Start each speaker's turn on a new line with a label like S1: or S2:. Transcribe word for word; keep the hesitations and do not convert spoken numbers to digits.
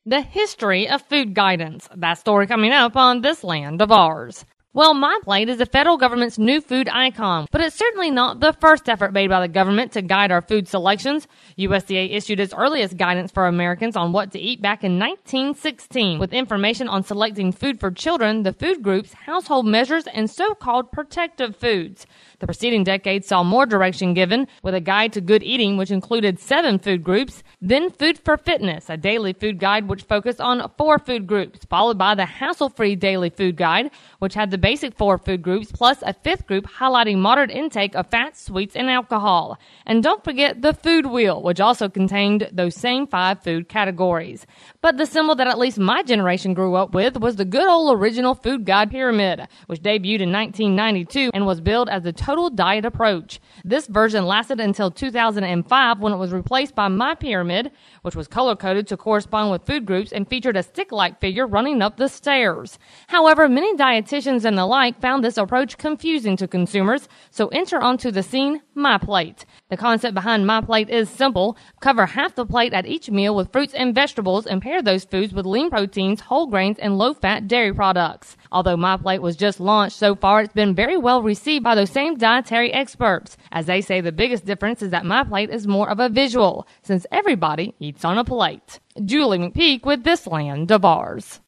S1: The history of food guidance. That story coming up on This Land of Ours. Well, MyPlate is the federal government's new food icon, but it's certainly not the first effort made by the government to guide our food selections. U S D A issued its earliest guidance for Americans on what to eat back in nineteen sixteen, with information on selecting food for children, the food groups, household measures, and so-called protective foods. The preceding decade saw more direction given, with a guide to good eating, which included seven food groups, then Food for Fitness, a daily food guide which focused on four food groups, followed by the Hassle-Free Daily Food Guide, which had the basic four food groups, plus a fifth group highlighting moderate intake of fats, sweets, and alcohol. And don't forget the Food Wheel, which also contained those same five food categories. But the symbol that at least my generation grew up with was the good old original food guide pyramid, which debuted in nineteen ninety-two and was billed as the total diet approach. This version lasted until two thousand five, when it was replaced by My Pyramid, which was color-coded to correspond with food groups and featured a stick-like figure running up the stairs. However, many dietitians and the like found this approach confusing to consumers, so enter onto the scene MyPlate. The concept behind MyPlate is simple. Cover half the plate at each meal with fruits and vegetables and pair those foods with lean proteins, whole grains, and low-fat dairy products. Although MyPlate was just launched, so far it's been very well received by those same dietary experts, as they say the biggest difference is that MyPlate is more of a visual, since everybody eats on a plate. Julie McPeak with This Land of Ours.